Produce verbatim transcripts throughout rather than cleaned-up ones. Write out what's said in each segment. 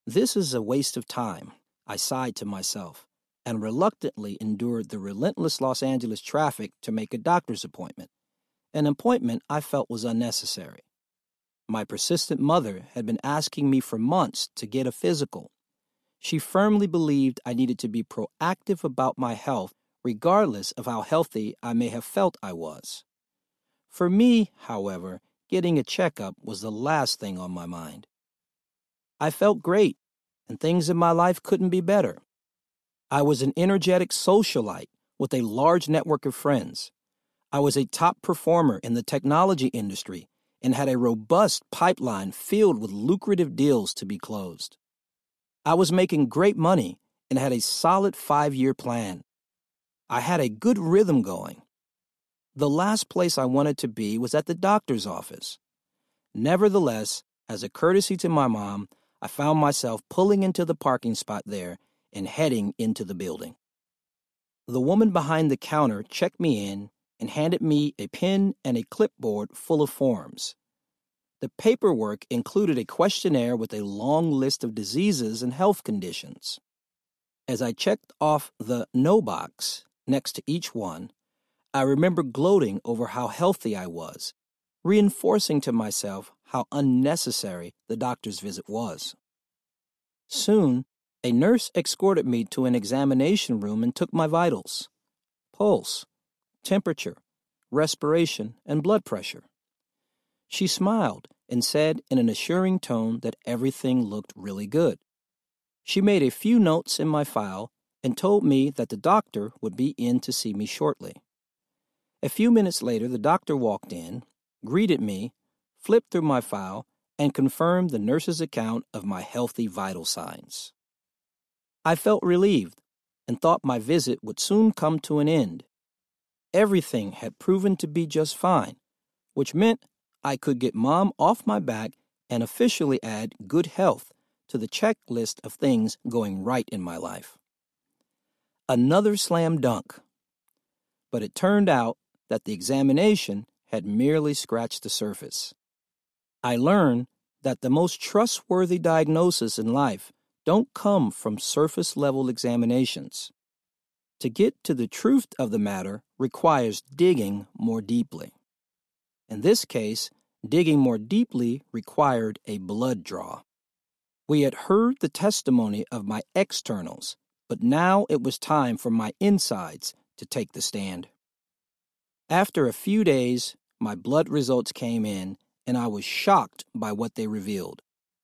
This is a waste of time, I sighed to myself, and reluctantly endured the relentless Los Angeles traffic to make a doctor's appointment, an appointment I felt was unnecessary. My persistent mother had been asking me for months to get a physical. She firmly believed I needed to be proactive about my health, regardless of how healthy I may have felt I was. For me, however, getting a checkup was the last thing on my mind. I felt great, and things in my life couldn't be better. I was an energetic socialite with a large network of friends. I was a top performer in the technology industry and had a robust pipeline filled with lucrative deals to be closed. I was making great money and had a solid five-year plan. I had a good rhythm going. The last place I wanted to be was at the doctor's office. Nevertheless, as a courtesy to my mom, I found myself pulling into the parking spot there and heading into the building. The woman behind the counter checked me in and handed me a pen and a clipboard full of forms. The paperwork included a questionnaire with a long list of diseases and health conditions. As I checked off the no box next to each one, I remember gloating over how healthy I was, reinforcing to myself how unnecessary the doctor's visit was. Soon, a nurse escorted me to an examination room and took my vitals: pulse, temperature, respiration, and blood pressure. She smiled and said in an assuring tone that everything looked really good. She made a few notes in my file and told me that the doctor would be in to see me shortly. A few minutes later, the doctor walked in, greeted me, flipped through my file, and confirmed the nurse's account of my healthy vital signs. I felt relieved and thought my visit would soon come to an end. Everything had proven to be just fine, which meant I could get Mom off my back and officially add good health to the checklist of things going right in my life. Another slam dunk. But it turned out that the examination had merely scratched the surface. I learned that the most trustworthy diagnoses in life don't come from surface-level examinations. To get to the truth of the matter requires digging more deeply. In this case, digging more deeply required a blood draw. We had heard the testimony of my externals, but now it was time for my insides to take the stand. After a few days, my blood results came in, and I was shocked by what they revealed.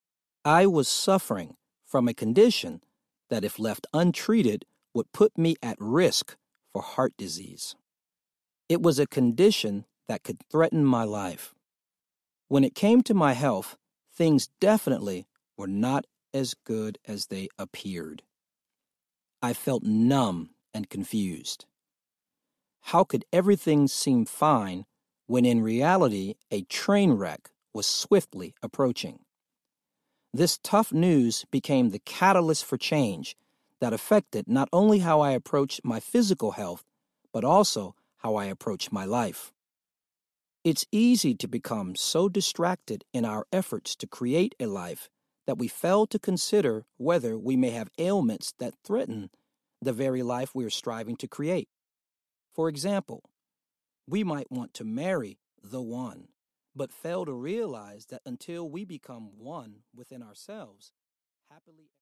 I was suffering from a condition that, if left untreated, would put me at risk for heart disease. It was a condition that could threaten my life. When it came to my health, things definitely were not as good as they appeared. I felt numb and confused. How could everything seem fine when in reality a train wreck was swiftly approaching? This tough news became the catalyst for change that affected not only how I approached my physical health, but also how I approached my life. It's easy to become so distracted in our efforts to create a life that we fail to consider whether we may have ailments that threaten the very life we are striving to create. For example, we might want to marry the one, but fail to realize that until we become one within ourselves, happily